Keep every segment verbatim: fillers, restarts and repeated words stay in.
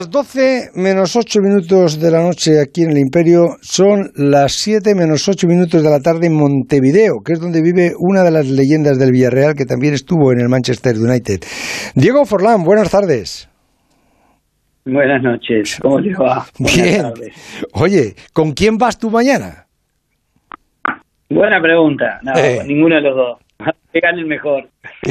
Las doce menos ocho minutos de la noche aquí en el Imperio son las siete menos ocho minutos de la tarde en Montevideo, que es donde vive una de las leyendas del Villarreal que también estuvo en el Manchester United. Diego Forlán, buenas tardes. Buenas noches, ¿cómo te va? Bien. Oye, ¿con quién vas tú mañana? Buena pregunta. No, eh. con ninguno de los dos. Que gane el mejor.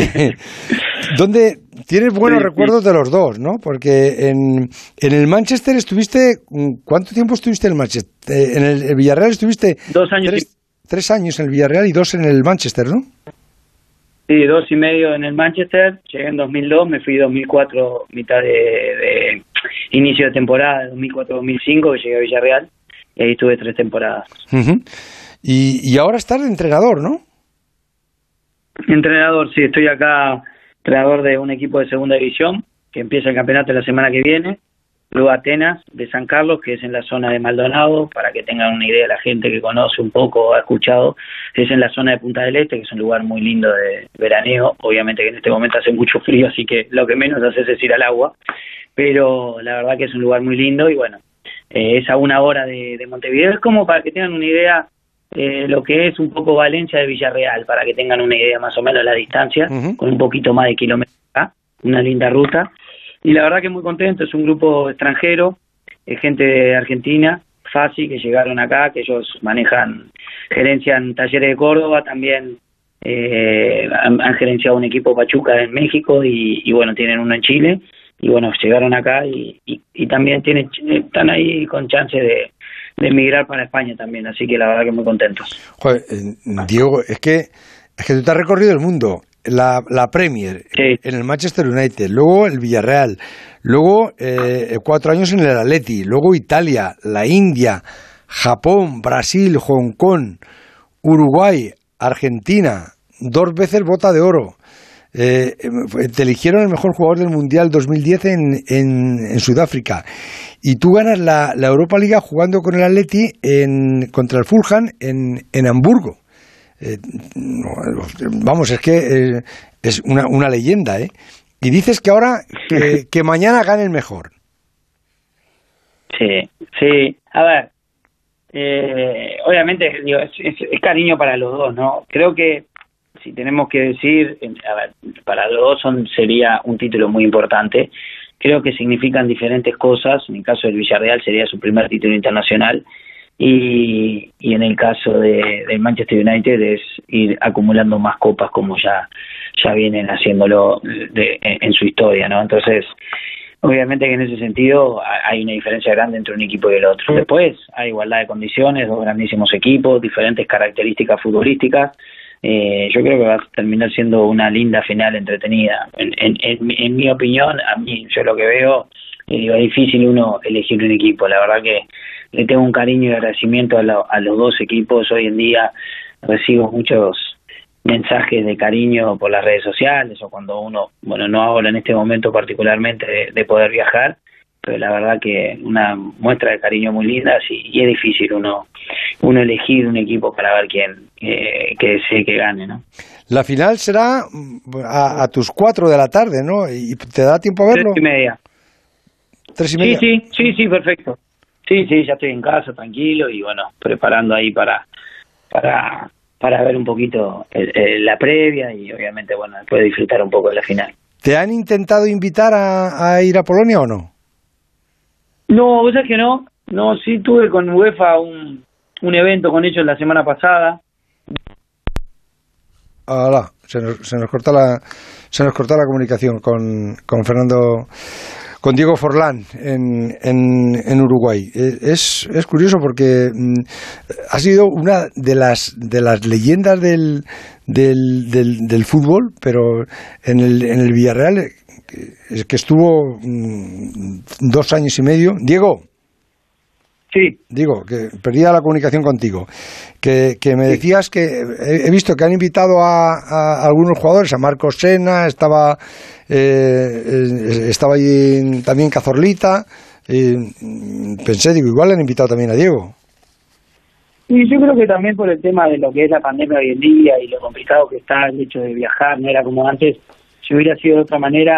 ¿Dónde tienes buenos sí, recuerdos sí. de los dos, ¿no? Porque en, en el Manchester estuviste, ¿cuánto tiempo estuviste en el Manchester? En el, el Villarreal estuviste dos años tres, y... tres años en el Villarreal y dos en el Manchester, ¿no? Sí, dos y medio en el Manchester. Llegué en dos mil dos, me fui dos mil cuatro, mitad de, de inicio de temporada, dos mil cuatro dos mil cinco, que llegué a Villarreal y ahí estuve tres temporadas. Uh-huh. y, y ahora estás de entrenador, ¿no? Entrenador, sí, estoy acá, entrenador de un equipo de segunda división, que empieza el campeonato la semana que viene, luego Atenas, de San Carlos, que es en la zona de Maldonado, para que tengan una idea la gente que conoce un poco, ha escuchado, es en la zona de Punta del Este, que es un lugar muy lindo de veraneo, obviamente que en este momento hace mucho frío, así que lo que menos haces es ir al agua, pero la verdad que es un lugar muy lindo y bueno, eh, es a una hora de, de Montevideo, es como para que tengan una idea. Eh, lo que es un poco Valencia de Villarreal, para que tengan una idea más o menos de la distancia, uh-huh. con un poquito más de kilómetros, una linda ruta, y la verdad que muy contento, es un grupo extranjero, es gente de Argentina, fácil, que llegaron acá, que ellos manejan, gerencian Talleres de Córdoba, también eh, han, han gerenciado un equipo Pachuca en México, y, y bueno, tienen uno en Chile, y bueno, llegaron acá, y, y, y también tienen, están ahí con chance de de emigrar para España también, así que la verdad que muy contentos. Joder, Diego, es que es que tú te has recorrido el mundo, la, la Premier, sí. en el Manchester United, luego el Villarreal, luego eh, cuatro años en el Atleti, luego Italia, la India, Japón, Brasil, Hong Kong, Uruguay, Argentina, dos veces bota de oro. Eh, te eligieron el mejor jugador del Mundial dos mil diez en, en, en Sudáfrica y tú ganas la, la Europa Liga jugando con el Atleti en, contra el Fulham en, en Hamburgo. Eh, vamos, es que eh, es una, una leyenda, ¿eh? Y dices que ahora que, que mañana gane el mejor. Sí, sí. A ver, eh, obviamente digo, es, es, es cariño para los dos, ¿no? Creo que si tenemos que decir, a ver, para los dos son, sería un título muy importante. Creo que significan diferentes cosas. En el caso del Villarreal sería su primer título internacional y, y en el caso de, del Manchester United es ir acumulando más copas como ya ya vienen haciéndolo de, en, en su historia, ¿no? Entonces, obviamente que en ese sentido hay una diferencia grande entre un equipo y el otro. Después hay igualdad de condiciones, dos grandísimos equipos, diferentes características futbolísticas. Eh, yo creo que va a terminar siendo una linda final entretenida. En, en, en, en mi opinión, a mí, yo lo que veo, eh, digo, es difícil uno elegir un equipo. La verdad que le tengo un cariño y agradecimiento a, lo, a los dos equipos. Hoy en día recibo muchos mensajes de cariño por las redes sociales o cuando uno, bueno, no ahora en este momento particularmente de, de poder viajar, pero la verdad que una muestra de cariño muy linda y, y es difícil uno uno elegir un equipo para ver quién eh, que desee que gane, ¿no? La final será a, a tus cuatro de la tarde, ¿no? ¿Y te da tiempo a verlo? Tres y media. Tres y media. Sí, sí, sí, sí, perfecto. Sí, sí, ya estoy en casa, tranquilo y bueno, preparando ahí para para para ver un poquito el, el, la previa y obviamente, bueno, después disfrutar un poco de la final. ¿Te han intentado invitar a, a ir a Polonia o no? No, vos sabés que no. No, sí tuve con UEFA un, un evento con ellos la semana pasada. Hola, se nos, se nos corta la se nos corta la comunicación con, con Fernando, con Diego Forlán en, en, en Uruguay. Es, es curioso porque mm, ha sido una de las de las leyendas del del, del, del fútbol, pero en el, en el Villarreal, que, que estuvo mm, dos años y medio. Diego. Sí. Digo, que perdía la comunicación contigo. Que, que me sí. decías que he, he visto que han invitado a, a algunos jugadores, a Marcos Sena, estaba eh, estaba allí también Cazorlita. Eh, pensé, digo, igual le han invitado también a Diego. Y yo creo que también por el tema de lo que es la pandemia hoy en día y lo complicado que está el hecho de viajar, no era como antes. Si hubiera sido de otra manera,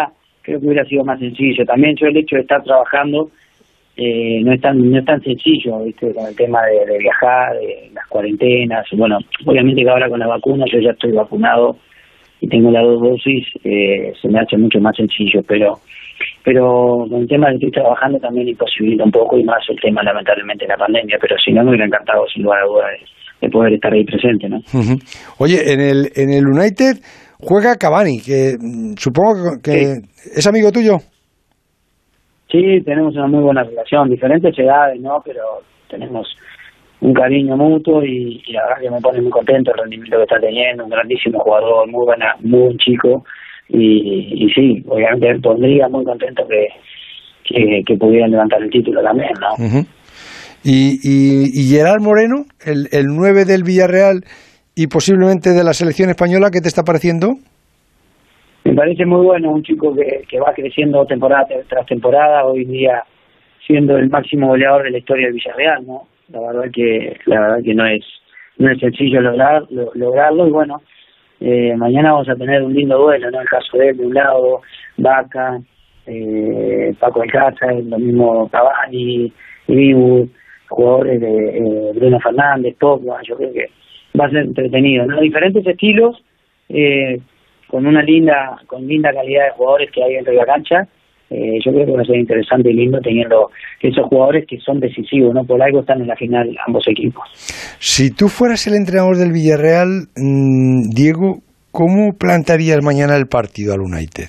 creo que hubiera sido más sencillo. También yo el hecho de estar trabajando eh, no es tan no es tan sencillo, ¿viste? Con el tema de, de viajar, de las cuarentenas. Bueno, obviamente que ahora con la vacuna yo ya estoy vacunado y tengo las dos dosis, eh, se me hace mucho más sencillo, pero pero con el tema de que estoy trabajando también imposibilita un poco, y más el tema lamentablemente de la pandemia, pero si no me hubiera encantado sin lugar a dudas de, de poder estar ahí presente, ¿no? Uh-huh. Oye, en el en el United juega Cavani, que supongo que, que sí. ¿Es amigo tuyo? Sí, tenemos una muy buena relación, diferentes edades, ¿no? Pero tenemos un cariño mutuo y, y la verdad que me pone muy contento el rendimiento que está teniendo, un grandísimo jugador, muy buena, muy buen chico, y, y sí, obviamente me pondría muy contento que, que, que pudieran levantar el título también, ¿no? Uh-huh. y, y, y Gerard Moreno, el, el nueve del Villarreal y posiblemente de la selección española, ¿qué te está pareciendo? Me parece muy bueno, un chico que, que va creciendo temporada tras temporada, hoy día siendo el máximo goleador de la historia del Villarreal, ¿no? La verdad que la verdad que no es no es sencillo lograr lo, lograrlo, y bueno, eh, mañana vamos a tener un lindo duelo, ¿no? El caso de él, de un lado, Vaca, eh, Paco Alcázar, lo mismo Cavani, Greenwood, jugadores de eh, Bruno Fernández, Pogba. Yo creo que va a ser entretenido, ¿no? Diferentes estilos, eh, con una linda con linda calidad de jugadores que hay dentro de la cancha. Eh, yo creo que va a ser interesante y lindo teniendo esos jugadores que son decisivos, ¿no? Por algo están en la final ambos equipos. Si tú fueras el entrenador del Villarreal, mmm, Diego, ¿cómo plantarías mañana el partido al United?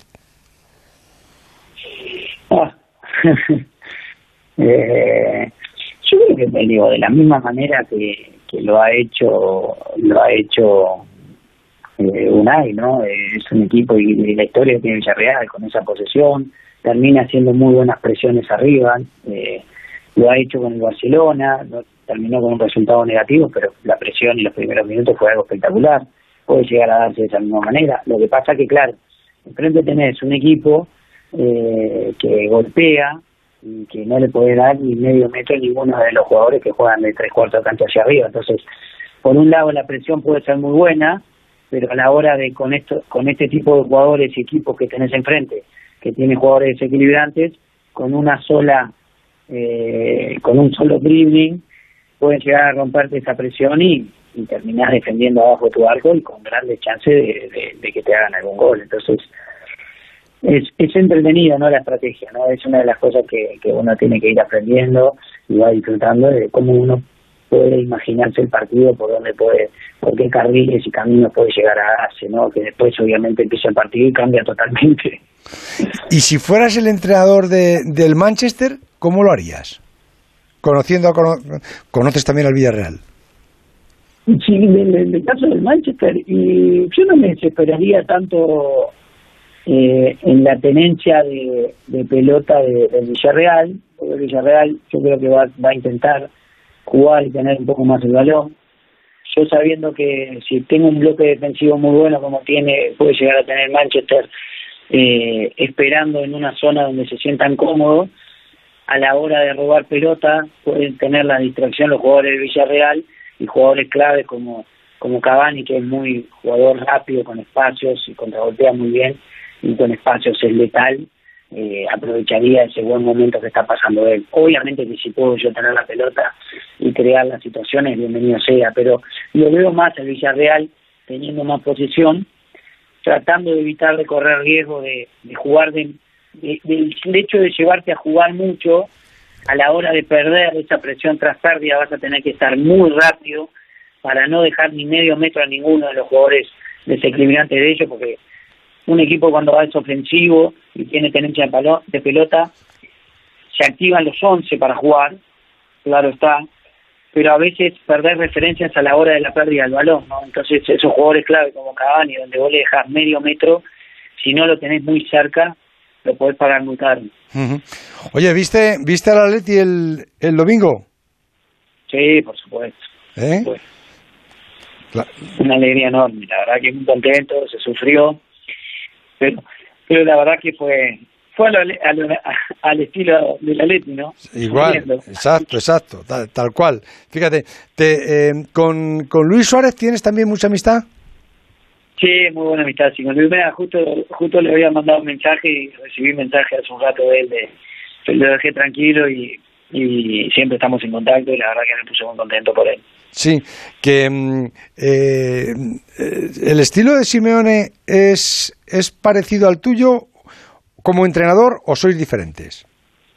Ah. eh, yo creo que digo, de la misma manera que, que lo ha hecho lo ha hecho eh, Unai, ¿no? Eh, es un equipo y, y la historia que tiene Villarreal con esa posesión, termina haciendo muy buenas presiones arriba, eh, lo ha hecho con el Barcelona, no, terminó con un resultado negativo, pero la presión y los primeros minutos fue algo espectacular, puede llegar a darse de esa misma manera. Lo que pasa que, claro, enfrente tenés un equipo eh, que golpea y que no le puede dar ni medio metro a ninguno de los jugadores que juegan de tres cuartos de cancha hacia arriba. Entonces, por un lado la presión puede ser muy buena, pero a la hora de con esto con este tipo de jugadores y equipos que tenés enfrente, que tiene jugadores desequilibrantes, con una sola, eh, con un solo dribbling, pueden llegar a romperte esa presión y, y terminar defendiendo abajo de tu arco y con grandes chances de, de, de que te hagan algún gol. Entonces, es, es entretenido, ¿no? La estrategia, ¿no? Es una de las cosas que, que uno tiene que ir aprendiendo y va disfrutando de cómo uno puede imaginarse el partido, por dónde puede, por qué carriles y caminos puede llegar a darse, ¿no? Que después obviamente empieza el partido y cambia totalmente. Y si fueras el entrenador de, del Manchester, ¿cómo lo harías? Conociendo a, conoces también al Villarreal. Sí, en el, el caso del Manchester, y yo no me desesperaría tanto eh, en la tenencia de, de pelota de, del Villarreal, porque el Villarreal yo creo que va, va a intentar jugar y tener un poco más el balón. Yo sabiendo que si tengo un bloque defensivo muy bueno como tiene, puede llegar a tener Manchester, eh, esperando en una zona donde se sientan cómodos, a la hora de robar pelota pueden tener la distracción los jugadores del Villarreal y jugadores claves como como Cavani, que es muy jugador rápido con espacios y contragolpea muy bien y con espacios es letal. Eh, aprovecharía ese buen momento que está pasando él. Obviamente que si puedo yo tener la pelota y crear las situaciones, bienvenido sea, pero lo veo más el Villarreal teniendo más posición, tratando de evitar de correr riesgo de, de jugar, de, de, del hecho de llevarte a jugar mucho, a la hora de perder esa presión tras pérdida vas a tener que estar muy rápido para no dejar ni medio metro a ninguno de los jugadores desequilibrantes de ellos, porque un equipo cuando va es ofensivo y tiene tenencia de pelota, se activan los once para jugar, claro está, pero a veces perder referencias a la hora de la pérdida del balón, ¿no? Entonces esos jugadores clave como Cavani, donde vos le dejás medio metro, si no lo tenés muy cerca, lo podés pagar muy caro. Uh-huh. Oye, ¿viste viste al Atleti el, el domingo? Sí, por supuesto. ¿Eh? Pues, la... Una alegría enorme, la verdad que muy contento, se sufrió, pero pero la verdad que fue fue al, al, al estilo del Atleti, ¿no? Igual, exacto, exacto, tal, tal cual. Fíjate, te, eh, con, con Luis Suárez tienes también mucha amistad. Sí, muy buena amistad. Sí, con Luis Mena justo, justo le había mandado un mensaje y recibí un mensaje hace un rato de él, de, de lo dejé tranquilo y, y siempre estamos en contacto y la verdad que me puse muy contento por él. Sí, que eh, el estilo de Simeone es, es parecido al tuyo como entrenador o sois diferentes.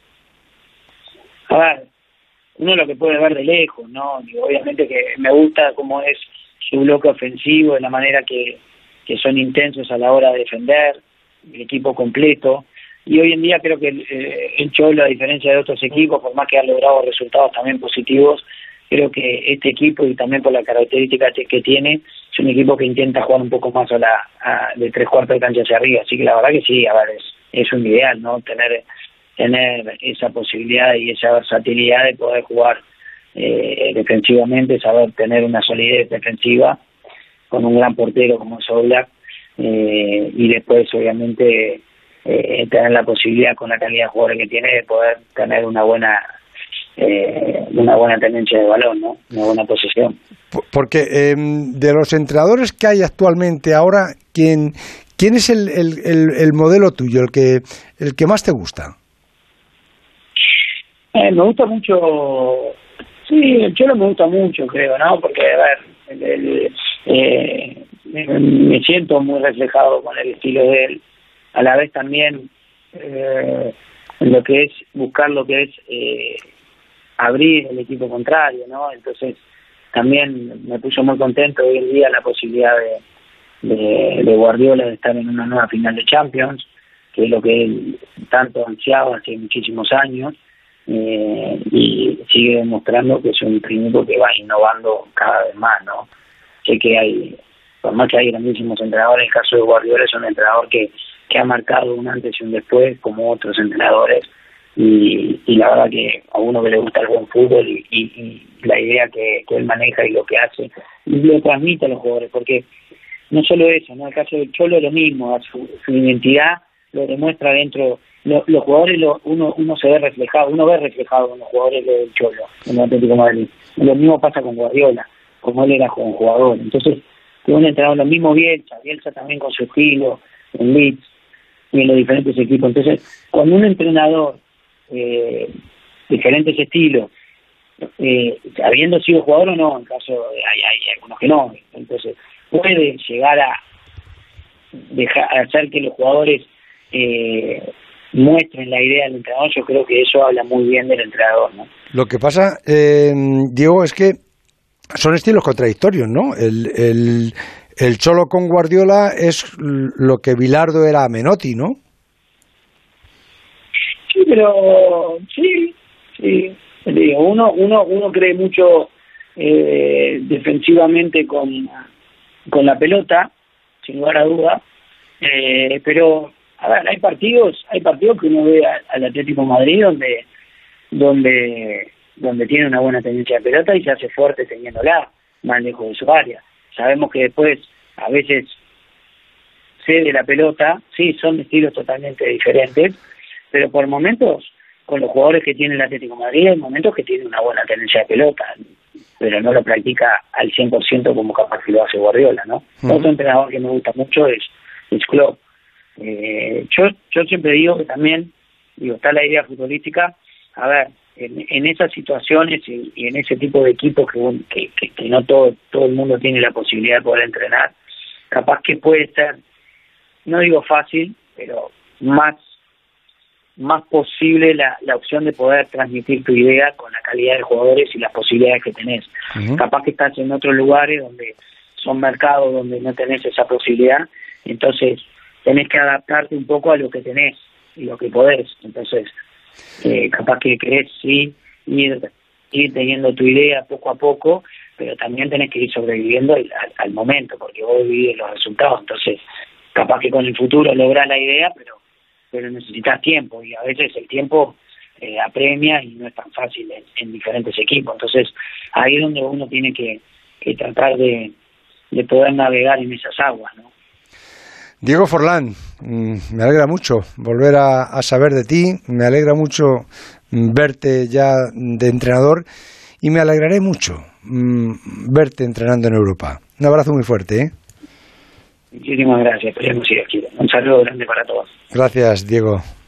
A ver, uno lo que puede ver de lejos, ¿no? Digo, obviamente que me gusta cómo es su bloque ofensivo, de la manera que, que son intensos a la hora de defender, el equipo completo. Y hoy en día creo que el, el Cholo, a diferencia de otros equipos, por más que ha logrado resultados también positivos, creo que este equipo, y también por la característica que tiene, es un equipo que intenta jugar un poco más a la a, de tres cuartos de cancha hacia arriba. Así que la verdad que sí, a ver, es, es un ideal, ¿no? Tener tener esa posibilidad y esa versatilidad de poder jugar eh, defensivamente, saber tener una solidez defensiva con un gran portero como es Oblak, eh, y después obviamente eh, tener la posibilidad con la calidad de jugadores que tiene de poder tener una buena eh, una buena tendencia de balón, ¿no? Una buena posesión. Porque eh, de los entrenadores que hay actualmente ahora, ¿quién, quién es el, el, el, el modelo tuyo, el que, el que más te gusta? Eh, me gusta mucho, sí, el Cholo me gusta mucho, creo, ¿no? Porque, a ver, el, el, eh, me, me siento muy reflejado con el estilo de él. A la vez también eh, en lo que es buscar lo que es eh, abrir el equipo contrario, ¿no? Entonces también me puso muy contento hoy en día la posibilidad de, de, de Guardiola de estar en una nueva final de Champions, que es lo que él tanto ansiaba hace muchísimos años. Eh, y sigue demostrando que es un técnico que va innovando cada vez más, ¿no? Sé que hay, por más que hay grandísimos entrenadores, el caso de Guardiola es un entrenador que, que ha marcado un antes y un después, como otros entrenadores, y, y la verdad que a uno que le gusta el buen fútbol y, y, y la idea que, que él maneja y lo que hace, y lo transmite a los jugadores, porque no solo eso, ¿no? El caso del Cholo es lo mismo, su, su identidad lo demuestra dentro. Los, los jugadores, lo, uno uno se ve reflejado, uno ve reflejado en los jugadores del Cholo, en el Atlético de Madrid. Lo mismo pasa con Guardiola, como él era como jugador. Entonces, que un entrenador, lo mismo Bielsa, Bielsa también con su estilo, en Leeds y en los diferentes equipos. Entonces, cuando un entrenador, eh, diferentes estilos, eh, habiendo sido jugador o no, en caso de, hay, hay algunos que no, entonces puede llegar a dejar a hacer que los jugadores eh, muestren la idea del entrenador. Yo creo que eso habla muy bien del entrenador, ¿no? Lo que pasa, eh, Diego, es que son estilos contradictorios, ¿no? El, el, el Cholo con Guardiola es lo que Bilardo era a Menotti, ¿no? Sí, pero sí, sí. Digo, uno, uno, uno cree mucho eh, defensivamente con, con la pelota, sin lugar a duda, eh, pero a ver, hay partidos, hay partidos que uno ve al Atlético de Madrid donde, donde, donde tiene una buena tendencia de pelota y se hace fuerte teniéndola más lejos de su área. Sabemos que después a veces cede la pelota, sí, son estilos totalmente diferentes, pero por momentos, con los jugadores que tiene el Atlético de Madrid, hay momentos que tiene una buena tendencia de pelota, pero no lo practica al cien por ciento como capaz que lo hace Guardiola, ¿no? Uh-huh. Otro entrenador que me gusta mucho es, es Klopp. Eh, yo yo siempre digo que también, digo, está la idea futbolística, a ver, en, en esas situaciones y, y en ese tipo de equipos que, que, que, que no todo todo el mundo tiene la posibilidad de poder entrenar, capaz que puede ser, no digo fácil, pero más más posible la, la opción de poder transmitir tu idea con la calidad de jugadores y las posibilidades que tenés. Uh-huh. Capaz que estás en otros lugares donde son mercados donde no tenés esa posibilidad, entonces tenés que adaptarte un poco a lo que tenés y lo que podés. Entonces, eh, capaz que querés sí ir, ir teniendo tu idea poco a poco, pero también tenés que ir sobreviviendo al, al, al momento, porque vos vivís los resultados. Entonces, capaz que con el futuro lográs la idea, pero pero necesitas tiempo, y a veces el tiempo eh, apremia y no es tan fácil en, en diferentes equipos. Entonces, ahí es donde uno tiene que, que tratar de, de poder navegar en esas aguas, ¿no? Diego Forlán, me alegra mucho volver a, a saber de ti, me alegra mucho verte ya de entrenador y me alegraré mucho mmm, verte entrenando en Europa. Un abrazo muy fuerte, ¿eh? Muchísimas gracias, esperemos si Dios quiere. Un saludo grande para todos. Gracias, Diego.